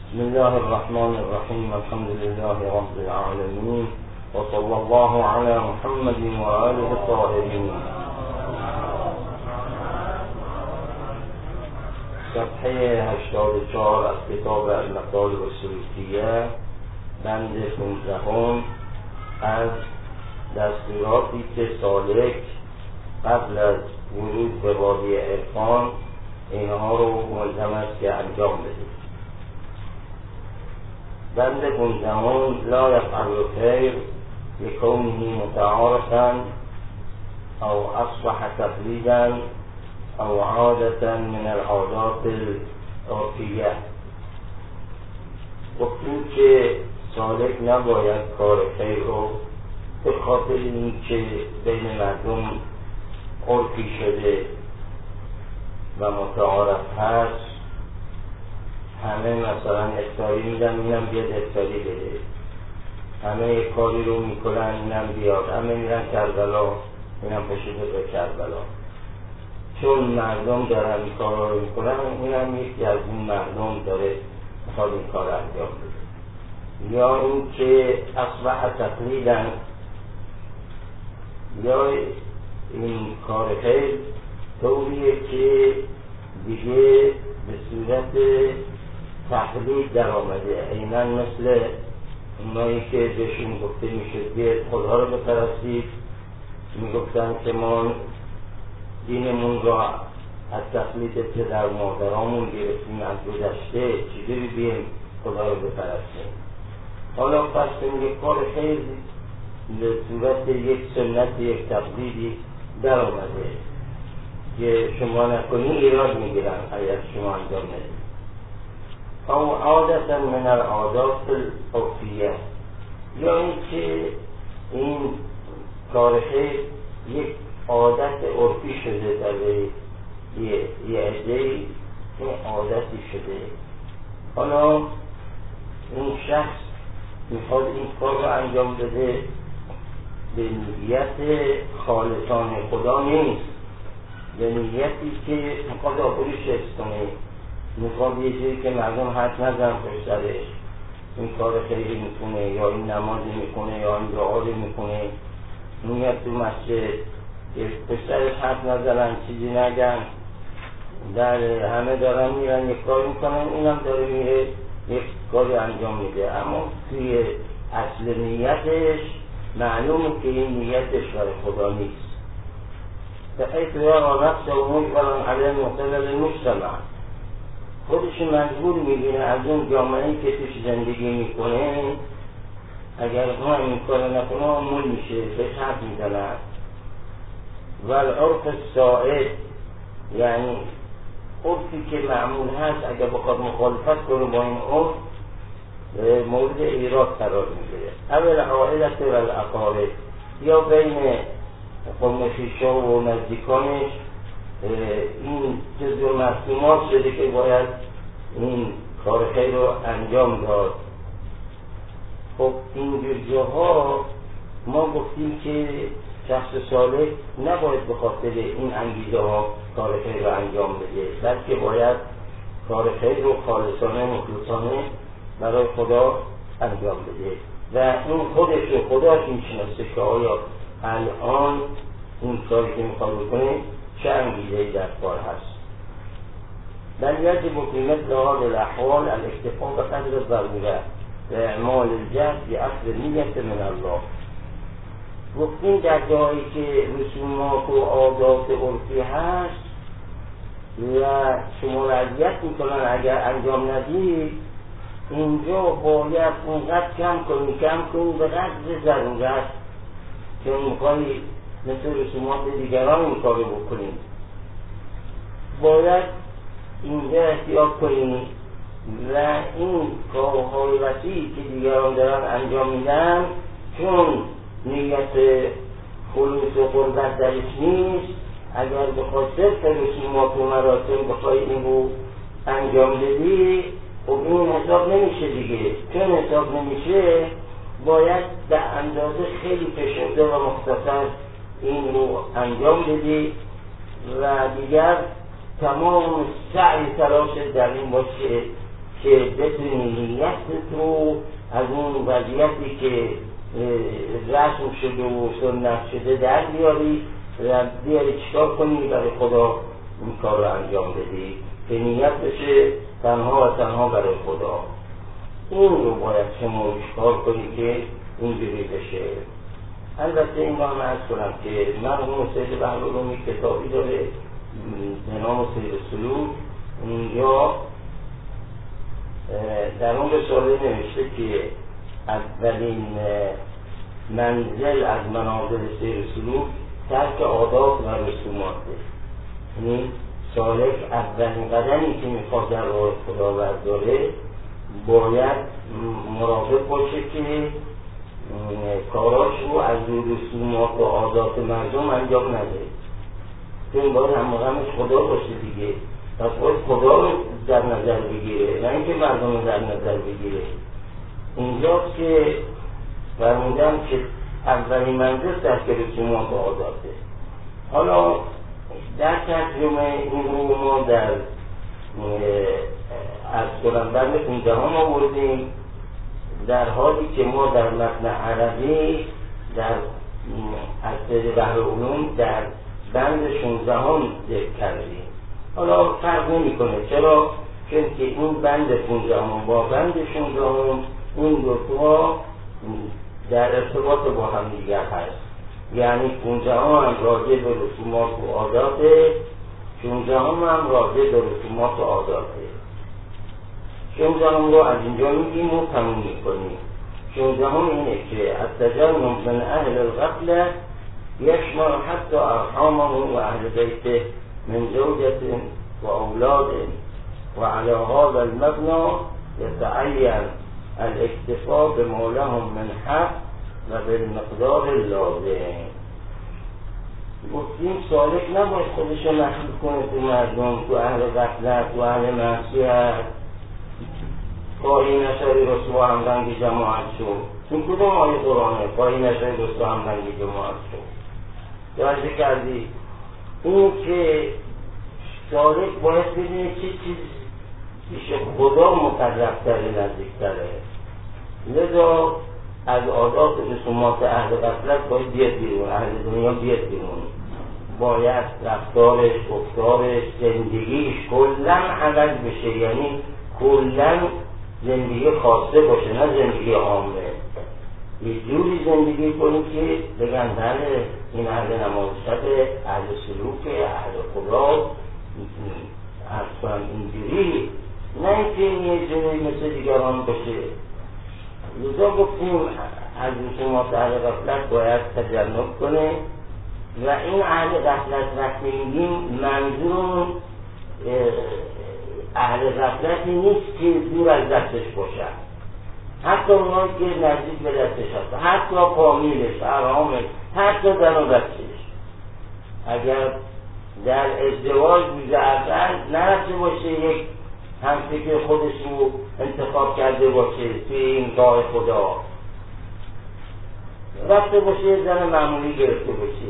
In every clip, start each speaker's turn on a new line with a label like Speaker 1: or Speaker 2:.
Speaker 1: بسم الله الرحمن الرحیم. الحمد لله رب العالمین و صلی الله علی محمد و آله الطاهرین. صفحه 84 از کتاب المطالب السلوکیه، بند 15 از دستوراتی که سالک قبل از ورود به وادی عرفان اینها رو ملزم است که انجام بده. بند 15 لا یفعل الخیر لکونه متعارفا او اصبح تقلیدا او عادة من العادات العرفیه. گفتیم که سالک نباید کار خیر رو به خاطر این که بین مردم عرفی شده و متعارف هست، همه مثلا افطاری میدن اینم بیاد افطاری بده، همه یک کاری رو میکنن اینم بیاد، همه میرن کربلا اینم پشیده به کربلا، چون مردم دارن این کار رو میکنن اینم یکی از این مردم داره میخواد این کار انجام بده. یا این که اصبح تقلیدن، یا این کار خیر طوریه که دیگه به صورت تقلید در آمده، عیناً مثل اونایی که بهشون گفته میشه بیاید خدا رو بپرستید، میگفتن که ما دینمون را از تقلید پدر مادرامون گرفتیم از گذشته، چجوری بیایم خدا رو بپرستیم. حالا پس این کار خیر به صورت یک سنت، یک تقلیدی در آمده که شما نکنی ایراد میگیرن اگر شما انجام ندید. او عادتا من العادات العرفیه، یا این که این کار خیر یک عادت عرفی شده در یه عده‌ای، این عادتی شده. حالا این شخص میخواد این کار رو انجام بده به نیت خالصانه خدا نیست، به نیتی که میخواد آخریش حفظ کنه، میخواد یه جایی که مردم حد نزن پشترش این کار خیلی میکنه، یا این نمازی میکنه، یا این دعایی میکنه، میاد تو مسجد که پشترش حد نزنن، چیزی نگن، در همه دارن میرن یک کار میکنن، اینم داره میره یک کاری انجام میده، اما توی اصل نیتش معلومه که این نیتش برای خدا نیست. بحیث یارا نفسه و مجبران علیه مختلل المجتمع، خودش مجبور میبینه از اون جامعه‌ای که توش زندگی میکنه، اگر ما این کار نکنه مول میشه، بهش حرف میزنن. و العرف السائد، یعنی عرفی که معمول هست، اگر بخواد مخالفت کنه با این عرف مورد ایراد قرار میگیره. اول عائلت و الاقارب، یا بین قوم خویشا و نزدیکانش این جزء مفهومات شده که باید این کار خیر رو انجام داد. خب این جاها ما گفتیم که شخص صالح نباید به خاطر این انگیزه ها کار خیر رو انجام بده، بلکه باید کار خیر رو خالصانه مخلصانه برای خدا انجام بده و این خودش و خداش میشناسه که آیا الان این کاری که میخواد بکنه چه انگیزه‌ای در کار هست. بل یجب فی مثل هذه الاحوال الاکتفاء بقدر الضروره و اعمال الجهد باخذ نیت من الله. گفتیم در جایی که رسومات و عادات عرفی هست و شما را اذیت میکنن اگر انجام ندید، اینجا باید اونقدر کم کنی به قدر ضرورت که میخوایی مثل رسومات دیگران این کارو بکنیم. باید اینجا احتیاط کنیم و این کارهای وسیعی که دیگران دارن انجام میدن، چون نیت خلوص و قربت درش نیست، اگر بخوای صرف رسومات و مراسم بخوای این رو انجام بدی، خب این حساب نمیشه دیگه. چون حساب نمیشه باید به اندازه خیلی فشرده و مختصر این رو انجام بدی و دیگر تمام سعی تلاش در این باشه که بتونی نیت تو از اون وضعیتی که رسم شده و سنت شده در بیاری چیکار کنی برای خدا این کار رو انجام بدی که نیت بشه تنها و تنها برای خدا. این رو باید شما کار کنی که اینجوری بشه. البته این رو هم عرض کنم که مرحوم سید بهرالعلومی کتابی داره به نام سیر سلوک، یا در اون رساله نوشته که اولین منزل از منازل سیر سلوک ترک عادات و رسوماته. یعنی سالک اولین قدمی که میخواد در راه خدا برداره باید مراقب باشه که کاراش رو از رسومات و عادات مردم انجام نده، چون باید همش خدا باشه دیگه. پس باید خدا رو در نظر بگیره نه اینکه مردم رو در نظر بگیره. اینجاست که فرمودم که اولین منزل ترک رسومات و عاداته. حالا در ترجمه این رو ما در از قلمبند 15 آوردیم، در حالی که ما در متن عربی در از سید بهرالعلوم در بند 16 ذکر کردیم. حالا فرق نمی کنه. چرا؟ چون که این بند 15 با بند 16 این دو تا در ارتباط با هم دیگر هست. یعنی 15 هم راجع به رسومات و عاداته، 16 هم راجع به رسومات و عاداته. 16 رو از اینجا میگیم و تموم میکنیم. 16 اینه که التجنب من اهل الغفله یشمل حتی ارحامه و اهل بیته من زوجة و اولاد و علی هذا المبنى يتعين الاکتفاء بما لهم من حق و بالمقدار اللازم. گفتیم سالک نباید خودش رو مخلوط کنه تو مردم، تو اهل غفلت، تو اهل معصیت. پایی نشاری رسوا همرنگ جماعت شد. این کدوم آیه قرآنه؟ پایی نشاری رسوا همرنگ جماعت شد. توجه کردی؟ این که سالک باید بدونه چه چیز پیش خدا مقرب‌تره، نزدیک‌تره. لذا از عادات رسومات اهل غفلت باید بیاد بیرون، اهل دنیا بیاد بیرون. باید رفتارش، گفتارش، زندگیش کلن عوض بشه. یعنی کلن زندگی خاصه باشه، نه زندگی عامه. یه جوری زندگی کنی که بگن بله این اهل نمازشته، اهل سلوکه، اهل خدا، اصلا اینجوری، نه اینکه یه جوری مثل دیگران باشه. لذا گفتیم از رسومات اهل غفلت باید تجنب کنه و این اهل غفلت وقتی میگیم منظور اهل غفلتی نیست که دور از دستش باشن، حتی اونایی که نزدیک به دستش هست، حتی فامیلش، ارحامش، حتی زن و بچه‌ش. اگر در ازدواج روز اول نرفته باشه یک همفکر خودش رو انتخاب کرده باشه توی این راه خدا، رفته باشه زن معمولی گرفته باشه،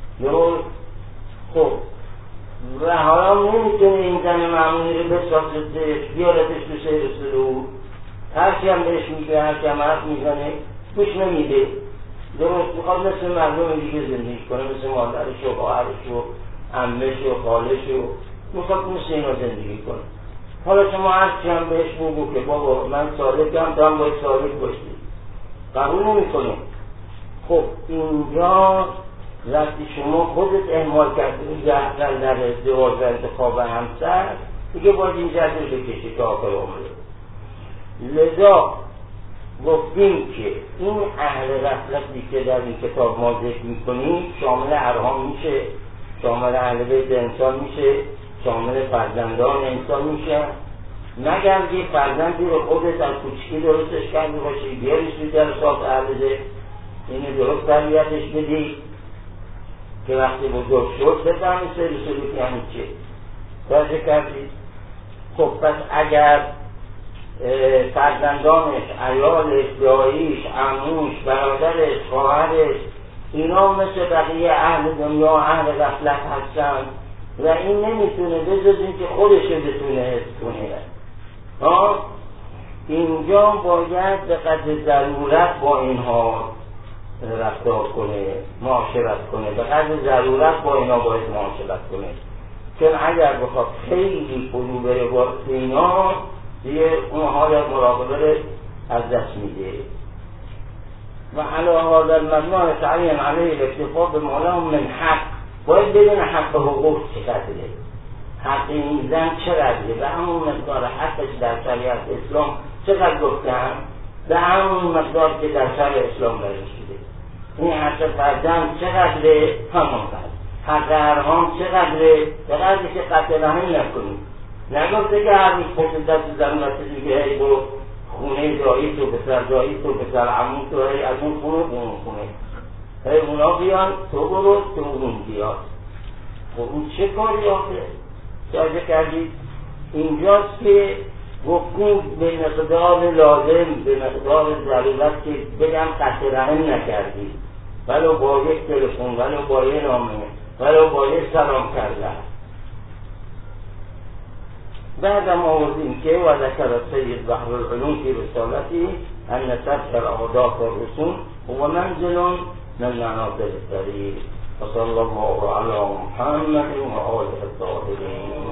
Speaker 1: خب و حالا نمیتونه این زن معمولی رو بسازه بیارتش تو سیر سلوک، هرچی هم بهش میگه، هرچی هم حرف میزنه گوش نمیده. درست میخواد مثل مردم دیگه زندگی کنه، مثل مادرش و خواهرش و عمش و خالش و میخواد مثل اینا زندگی کنه. حالا شما هرچی هم بهش بگو که بابا من سالکم، تو هم باید سالک باشی، قبول نمیکنه. خب اینجا وقتی شما خودت اهمال کردی در ازدواج و انتخاب همسر، دیگه باید این جهت رو بکشی تا آخر عمره. لذا گفتیم که این اهل غفلتی که در این کتاب ما ذکر میکنیم شامل ارحام میشه، شامل اهل بیت انسان میشه، شامل فرزندان انسان میشه، مگر یه فرزندی رو خودت از کوچکی درستش کرده باشی، بیاریش توی جلسات عرضه، اینو درست تربیتش بدی که وقتی بزرگ شد بفهمی سیر سلوک یعنی چه. توجه کردید؟ خب پس اگر فرزندانش، عیالش، داییش، عموش، برادرش، خواهرش اینا مثل بقیه اهل دنیا اهل غفلت هستن و این نمیتونه بجز این که خودش بتونه حس کنه، اینجا باید به قدر ضرورت با اینها رفتار کنه، معاشرت کنه، به قدر ضرورت با اینا باید معاشرت کنه. چون اگر بخواد خیلی فرو بره با اینا دیگه اون حال مراقبه از دست میده. و علا هذا المبنى تعین علیه الاکتفاء بمعلوم من حق، باید بدون حق و حقوق چقدره، حق این زن چقدره، به همون مقدار حقش در شریعت اسلام چقدر گفتن، به همون مقدار که در شریعت اسلام برای شده. این حق فرزند چقدره، همون قدر. حق ارحام چقدره، به قدری که قتل رحم نکنید. نگفته که هر روز پشت دست زن رسیدی که هی برو خونه دایی تو، پسر دایی تو، پسر عمو تو، هی از اون خونه اون خونه، هی اونا بیان تو برو تو اون بیاد. خب اون چه کاری آخه سازه کردید؟ اینجاست که وقوف به مقدار لازم، به مقدار ضرورت که بگم قطع رحم نکردید، ولو با یک تلفن، ولو با یک نامه، ولو با یک سلام کردن. بعد ما آوردیم که و ذکر سید بحر العلوم فی رسالتی ان ترک العادات والرسوم هو منزل من منازل الطریق. وصلی الله علی محمد و آله الطاهرین.